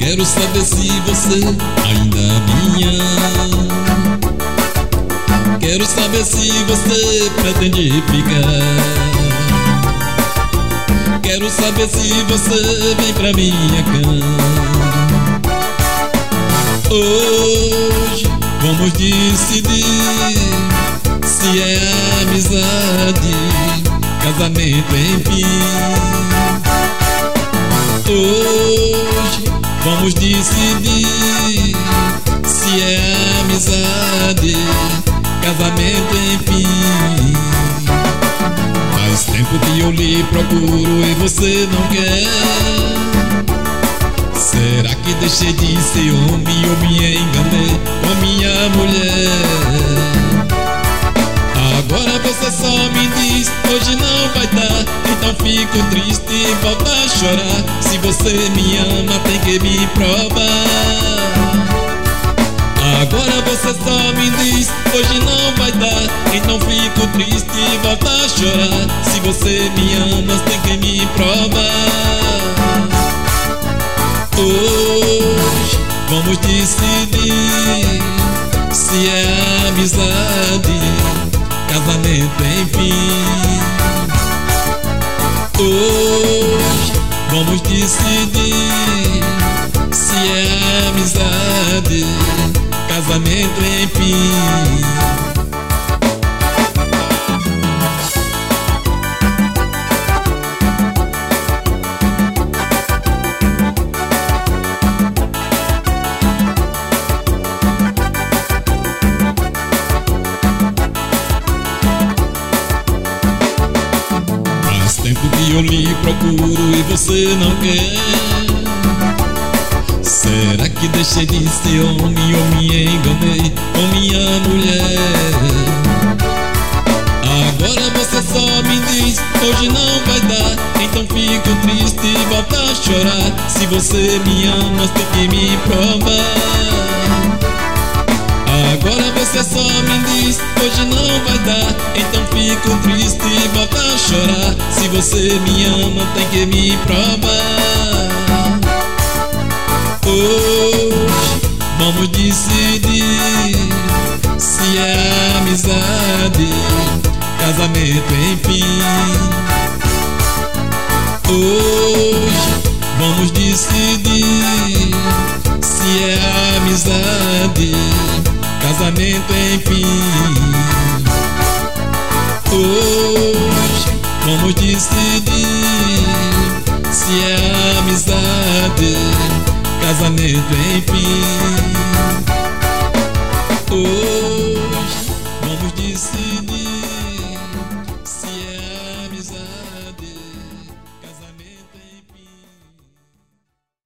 Quero saber se você ainda me ama. Quero saber se você pretende ficar. Quero saber se você vem pra minha cama. Hoje vamos decidir se é amizade, casamento, enfim. Hoje vamos decidir se é amizade, casamento, enfim. Faz tempo que eu lhe procuro e você não quer. Será que deixei de ser homem ou me enganei com minha mulher? Agora você só me diz, hoje não vai dar. Então fico triste e volto a chorar. Se você me ama tem que me provar. Agora você só me diz, hoje não vai dar. Então fico triste e volto a chorar. Se você me ama tem que me provar. Hoje vamos decidir se é amizade, casamento, enfim. Hoje vamos decidir se é amizade, casamento, enfim. Tempo que eu lhe procuro e você não quer. Será que deixei de ser homem ou me enganei com minha mulher? Agora você só me diz, hoje não vai dar. Então fico triste e volto a chorar. Se você me ama tem que me provar. Agora você só me diz, hoje não vai dar. Então fico triste e volto a chorar. Se você me ama tem que me provar. Hoje vamos decidir se é amizade, casamento, enfim. Hoje vamos decidir se é amizade, casamento, enfim. Hoje vamos decidir se é amizade, casamento, enfim.